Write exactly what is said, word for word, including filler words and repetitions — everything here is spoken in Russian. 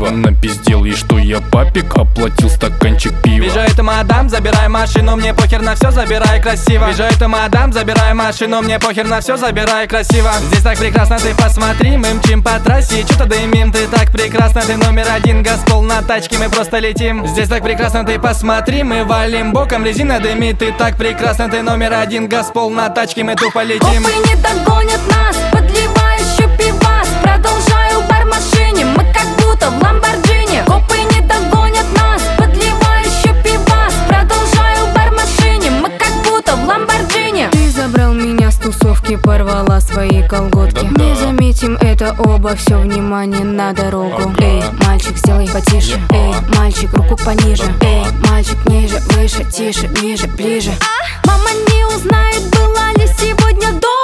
красиво. Напиздел ей, что я папик, оплатил стаканчик пива. Вижу эту мадам, забирай машину, мне похер на все, забирай красиво. Вижу эту мадам, забирай машину, мне похер на все, забирай красиво. Здесь так прекрасно, ты посмотри, мы мчим по трассе, что-то дымим, ты так прекрасно, ты номер один, газпол на тачке, мы просто летим. Здесь так прекрасно, ты посмотри, мы валим боком, резина дымит, ты так прекрасно, ты номер один, газпол на тачке, мы тупо летим. Копы не догонят нас, подливаю еще пивас, продолжаю бар в машине, мы как будто в Ламборджини. Копы не догонят нас, подливаю еще пивас, продолжаю бар в машине, мы как будто в Ламборджини. Ты забрал меня с тусовки, порвала свои колготки. Да-да. Не заметим это оба, все внимание на дорогу. Ага. Эй, мальчик, сделай потише. Епа. Эй, мальчик, руку пониже. Да-да. Эй, мальчик, ниже, выше, тише, ниже, ближе. Мама не узнает, была ли сегодня дома.